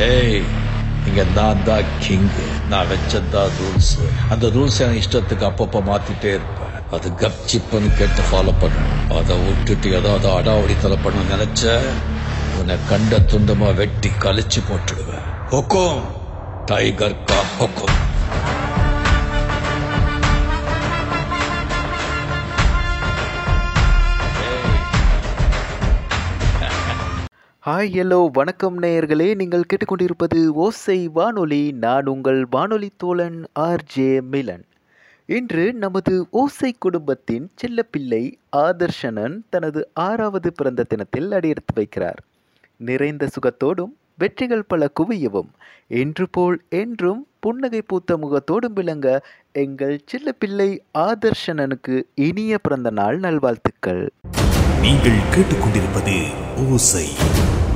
ஏய், இங்க நான் தான் கிங்கு. நான் வச்சதான் ரூல்ஸ். அந்த ரூல்ஸ் என் இஷ்டத்துக்கு அப்பப்ப மாத்திட்டே இருப்பேன். அது கப் சிப்புன்னு கேட்டு ஃபாலோ பண்ணணும். அதை விட்டுட்டு ஏதாவது அடாவடித்தலை பண்ண நினைச்ச உன்னை கண்ட துண்டமா வெட்டி கழிச்சு போட்டுடுவேன். ஹொக்கும், டைகர் கா ஹொக்கும். ஹாய் ஹலோ வணக்கம் நேயர்களே, நீங்கள் கேட்டுக்கொண்டிருப்பது ஓசை வானொலி. நான் உங்கள் வானொலி தோழன் ஆர்ஜே மிலன். இன்று நமது ஓசை குடும்பத்தின் செல்லப்பிள்ளை ஆதர்ஷனன் தனது 6வது பிறந்த தினத்தில் அடியெடுத்து வைக்கிறார். நிறைந்த சுகத்தோடும் வெற்றிகள் பல குவியவும் என்று போல் என்றும் புன்னகை பூத்த முகத்தோடும் விளங்க எங்கள் செல்லப்பிள்ளை ஆதர்ஷனனுக்கு இனிய பிறந்த நாள் நல்வாழ்த்துக்கள். நீங்கள் கேட்டுக்கொண்டிருப்பது ஓசை